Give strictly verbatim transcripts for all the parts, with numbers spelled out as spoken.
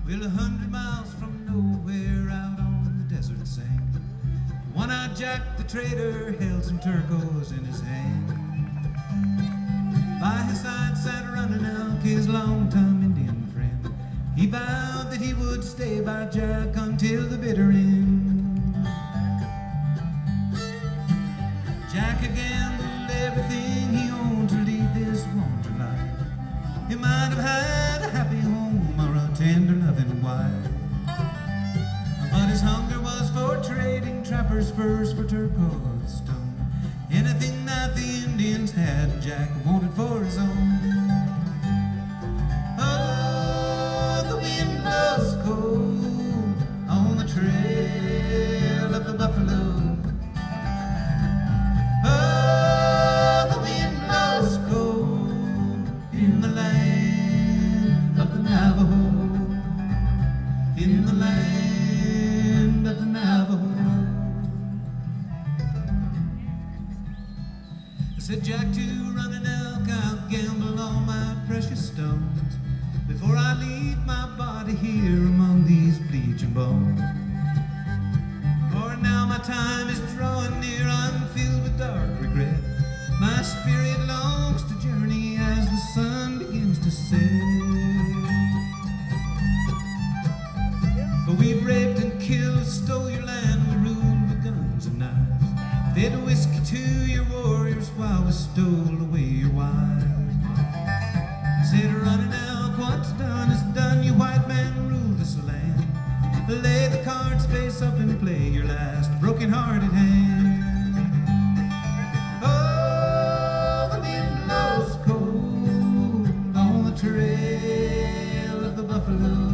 Well, a hundred miles from nowhere out on the desert sand, one-eyed Jack the trader held some turquoise in his hand. By his side sat Running Elk, his long-time Indian friend. He vowed that he would stay by Jack until the bitter end. Jack had gambled everything he owned to lead this wander life. He might have had a happy home or a tender loving wife, but his hunger was for trading trappers' furs for turquoise stone. Anything that the Indians had, Jack wanted for his own. Oh, the wind blows cold on the trail of the buffalo. Oh, the wind blows cold in the land of the Navajo, in the land of the Navajo. Said Jack to Running Elk, I'll gamble all my precious stones before I leave my body here among these bleaching bones. For now my time is drawing near, I'm filled with dark regret. My spirit longs to journey as the sun begins to set. For we've raped and killed, stole your land, we ruled with guns and knives, fed whiskey to your warriors while we stole away your wives. Said Running Elk, what's done is done, you white man rule this land. Lay the cards face up and play your last broken-hearted hand. Oh, the wind blows cold on the trail of the buffalo.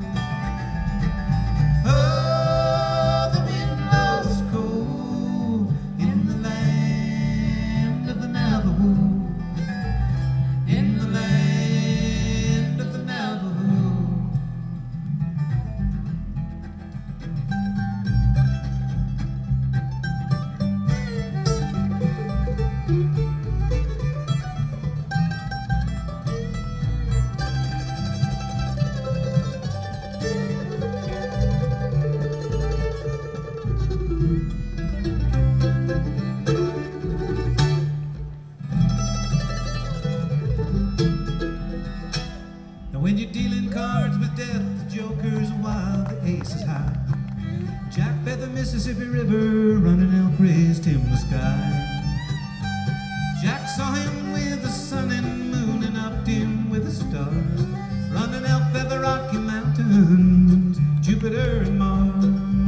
When you're dealing cards with death, the joker's wild, the ace is high. Jack bet the Mississippi River, Running Elk raised him the sky. Jack saw him with the sun and moon and upped him with the stars. Running Elk bet the Rocky Mountains, Jupiter and Mars.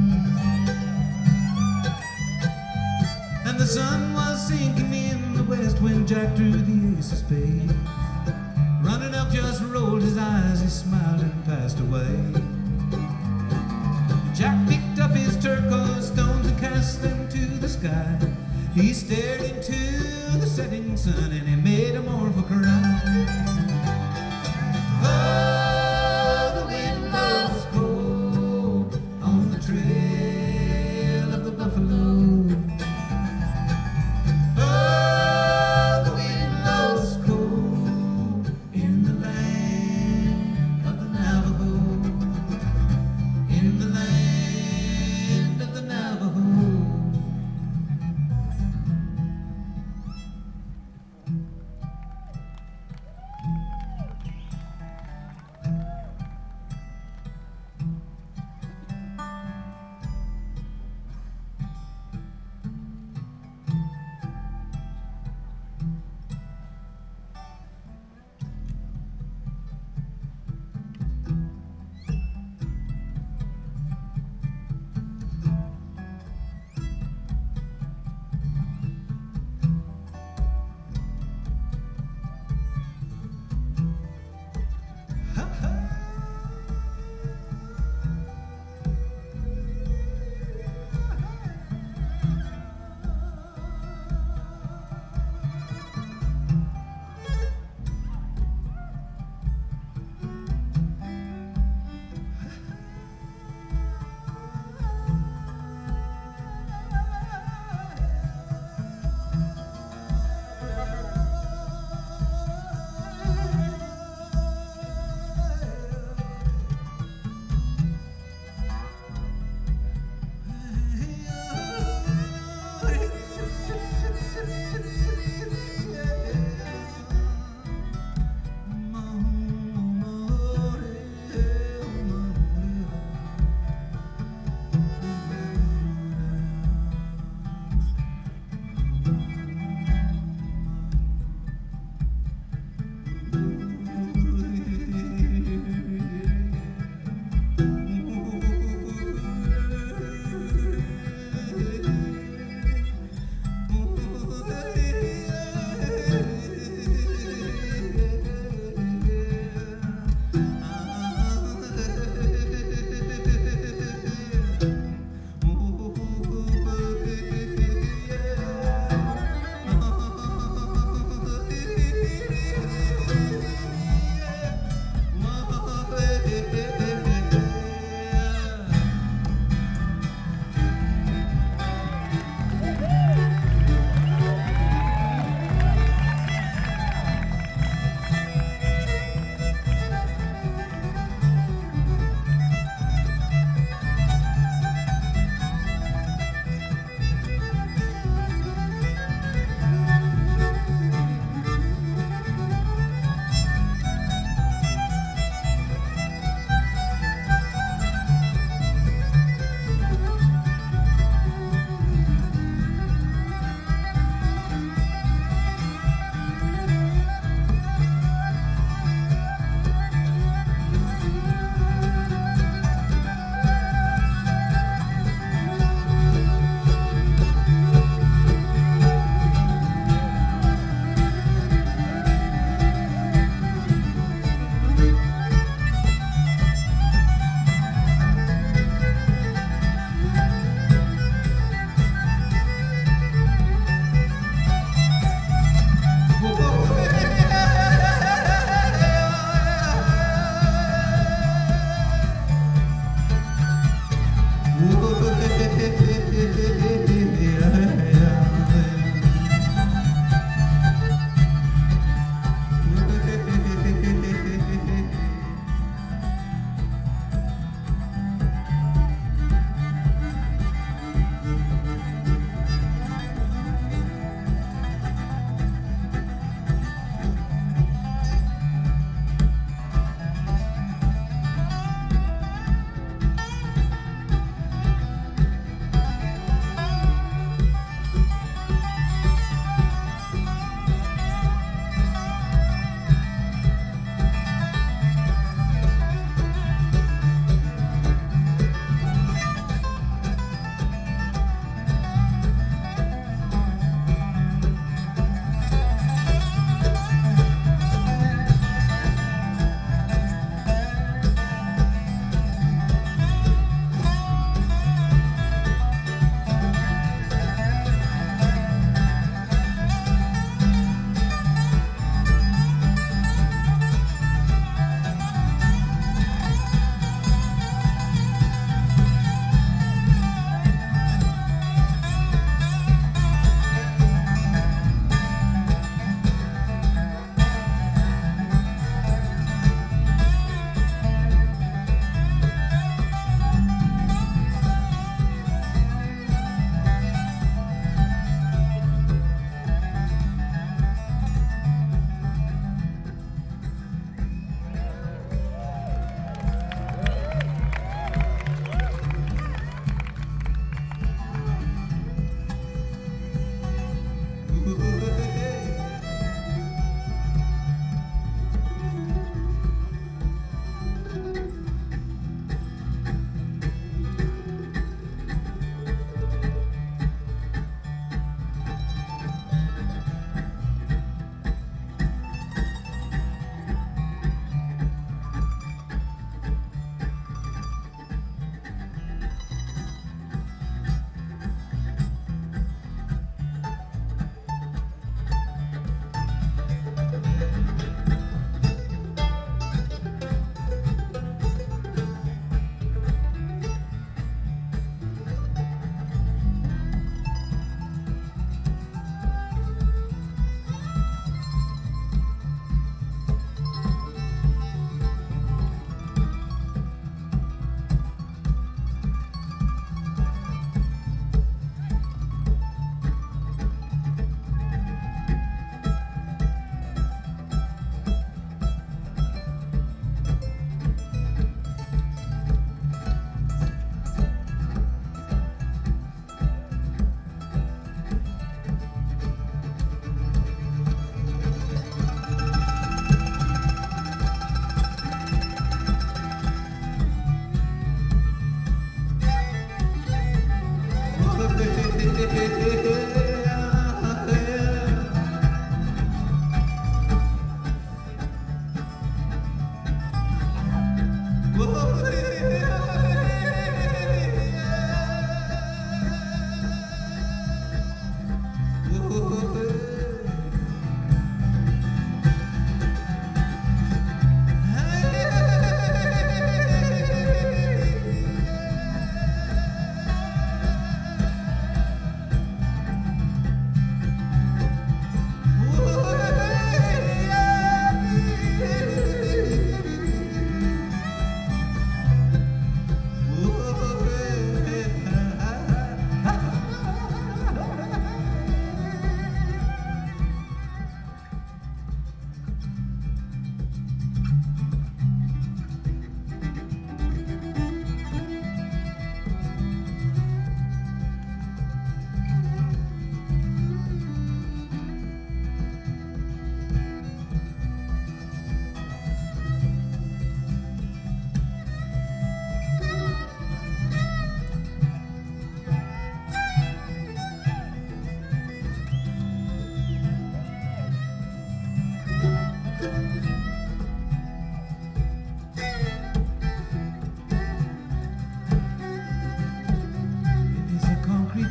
And the sun was sinking in the west when Jack drew the ace of spades. Running Elk just rolled his eyes, he smiled and passed away. Jack picked up his turquoise stones and cast them to the sky. He stared into the setting sun and he made a mournful cry. Oh, the wind blows cold on the trail of the buffalo. Mm-hmm.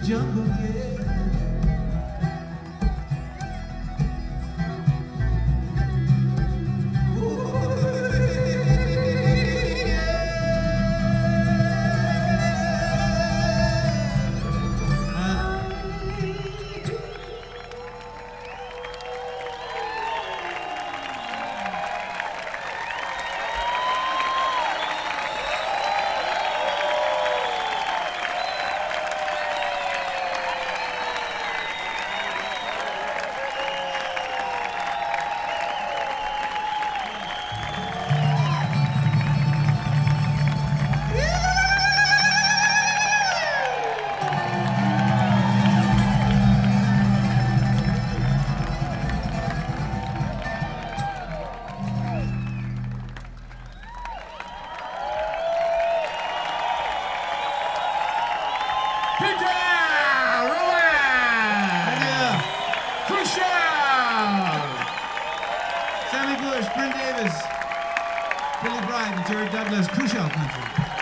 jungle, yeah. Peter Rowan! Crucial! Sammy Bush, Bryn Davis, Billy Bryan, and Jerry Douglas, Crucial Country.